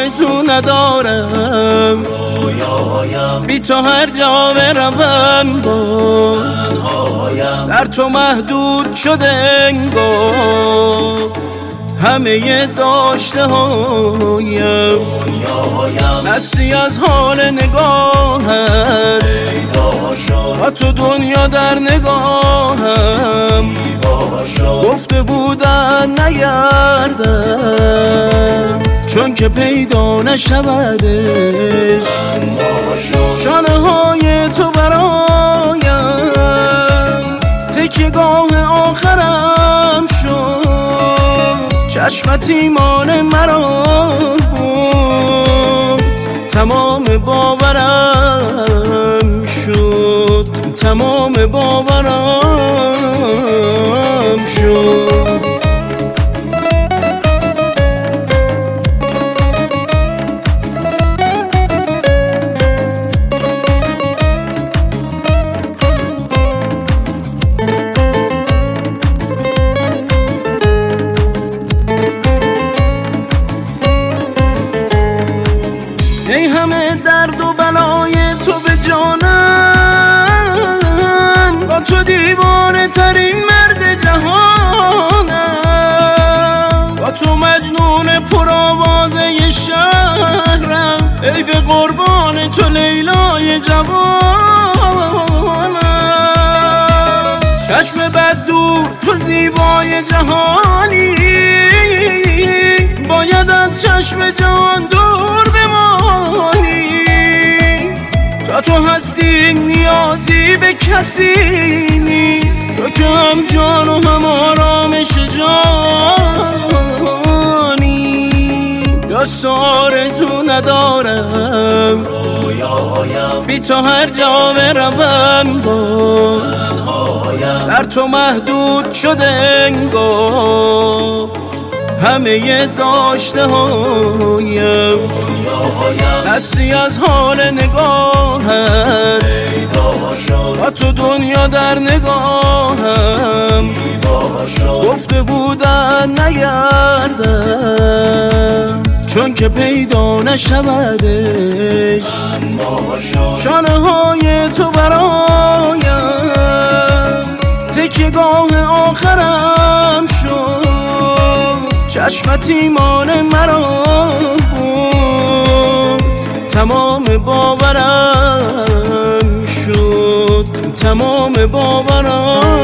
آرزو ندارم، بی تو هر جا بروم باز در تو محدود شده انگار همه داشته هایم. مستی از حال نگاهت با تو دنیا در نگاهم، گفته بودن نگردم چون که پیدا نشودش. شانه های تو برایم تکیه‌گاه آخرم شد، چشمت ایمان مرا تمام باورم شد، تمام باورم شد. ای همه درد و بلای تو به جانم، با تو دیوانه ترین مرد جهانم، با تو مجنون پرآوازه شهرم، ای به قربان تو لیلای جوانم. چشم بد دور تو زیبای جهانی، باید از چشم جهان دور بمانی. تا تو هستی نیازی به کسی نیست، تو که هم جان و هم آرامش جانی. راست آرزو ندارم، بی تو هر جا بروم باز در تو محدود شده انگار همه داشته هایم. مستی از حال نگاهت با تو دنیا در نگاهم، گفته بودن نگردم چون که پیدا نشودش. شانه های تو برایم تکیه‌گاه آخرم شد، چشمت ایمان مرا تمام باورم شد، تمام باورم